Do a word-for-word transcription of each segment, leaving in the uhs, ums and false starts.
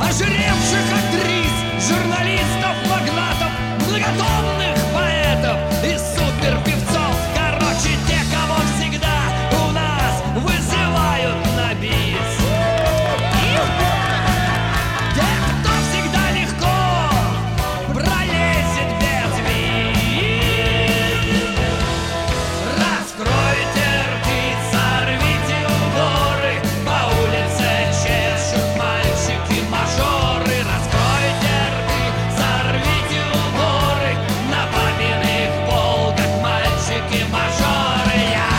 ожиревших актрис, журналистов, магнатов, многотонных поэтов и суперпевцов. Короче, те, кого всегда у нас вызывают на бис. Те, кто всегда легко пролезет без виз. Раскройте рты, сорвите уборы, по улице чешут мальчики-мажоры. Раскройте рты, сорвите уборы, на папиных полках мальчики-мажоры. Я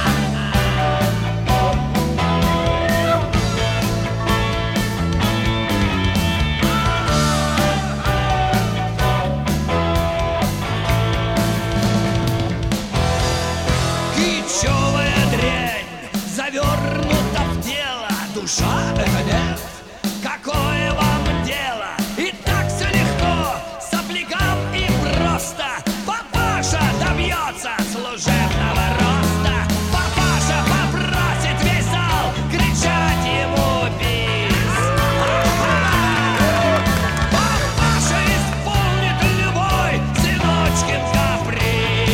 кичевая дрянь завернута в тело. Душа — это нет. Какое вам дело? И так все легко, соплякам и просто. Папаша добьется служебного роста. Папаша попросит весь зал кричать ему бис. Папаша исполнит любой сыночкин каприз.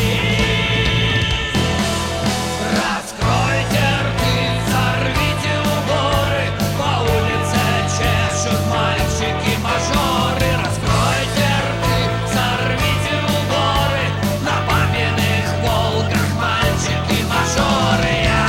Раскройте рты, сорвите уборы, по улице чешут мальчики-мажоры. Раскройте рты, сорвите уборы, на папиных полках мальчики-мажоры. Я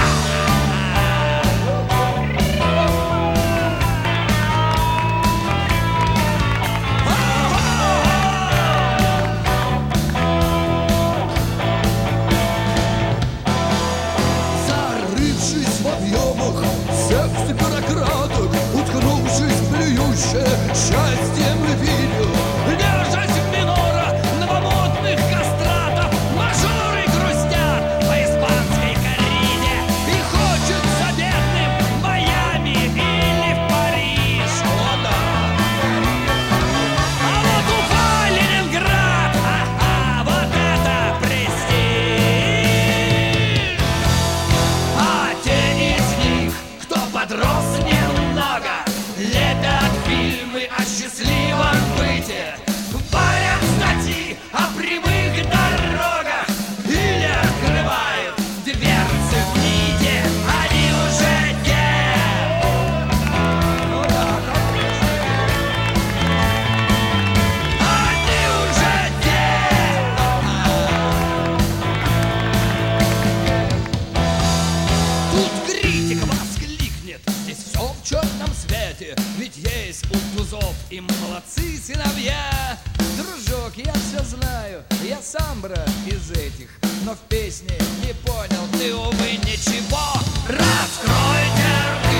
зарывшись в объемах секс бюрократок, уткнувшись в плюющее счастьем видео, держась минора новомодных кастратов, мажоры грустят по испанской кориде. И хочется бедным в Майами или в Париж. О, да. А вот Уфа, Ленинград, ага, вот это престиж. А те из них, кто подрос немного, лепят фильмы о счастливом быте, парят статьи о прямых дорогах или открывают дверцы в НИИТе. Они уже те. Ну да, они уже те. Тут критик воскликнет: здесь все в черном свете, ведь есть у тузов и молодцы сыновья. Дружок, я все знаю, я сам, брат, из этих, но в песне не понял ты, увы, ничего. Раскройте рты,